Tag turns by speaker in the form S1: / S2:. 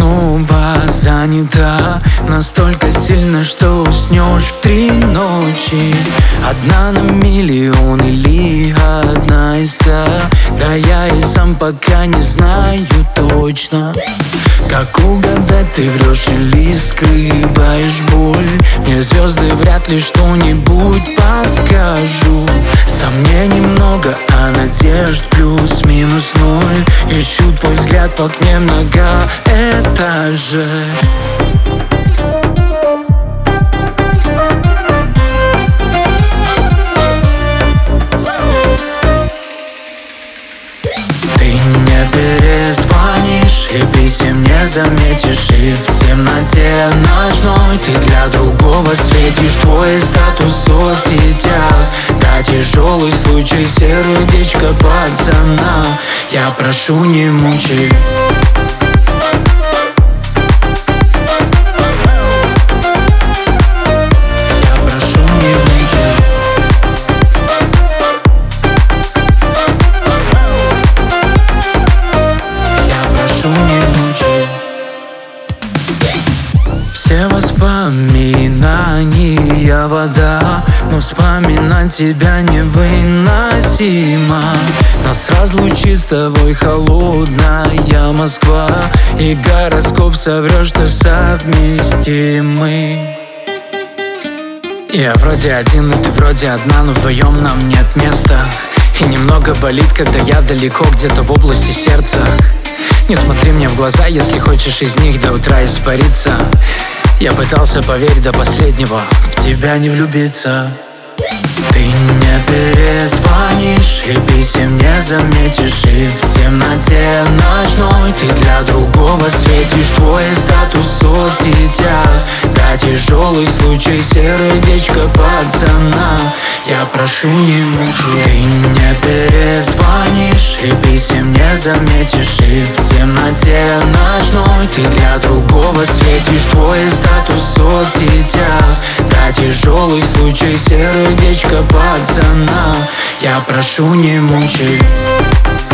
S1: снова занята настолько сильно, что уснешь в 3 ночи. Одна на миллион или одна из 100. Да я и сам пока не знаю точно. Как угадать, ты врешь или скрываешь боль? Мне звезды вряд ли что-нибудь подскажут. Сомнений много, а надежд плюс-минус 0. Ищу твой взгляд в окне многоэтажек. Ты не перезвонишь и писем не заметишь. И в темноте ночной ты для другого светишь. Твой статус в соцсетях, да, тяжелый случай, сердечко пацана. Я прошу, не мучай. Все воспоминания вода, но вспоминать тебя невыносимо. Нас разлучит с тобой холодная Москва, и гороскоп соврет, что совместимы. Я вроде один, и ты вроде одна, но вдвоем нам нет места. И немного болит, когда я далеко, где-то в области сердца. Не смотри мне в глаза, если хочешь из них до утра испариться. Я пытался поверить до последнего, в тебя не влюбиться. Ты не перезвонишь и писем не заметишь. И в темноте ночной ты для другого светишь. Твой статус в соцсетях, да, тяжелый случай, сердечко пацана. Я прошу, не мучай. Ты не перезвонишь и писем не заметишь. И в темноте ночной ты для другого светишь. Твой статус в соцсетях, да, тяжелый случай, сердечко пацана. Я прошу, не мучай.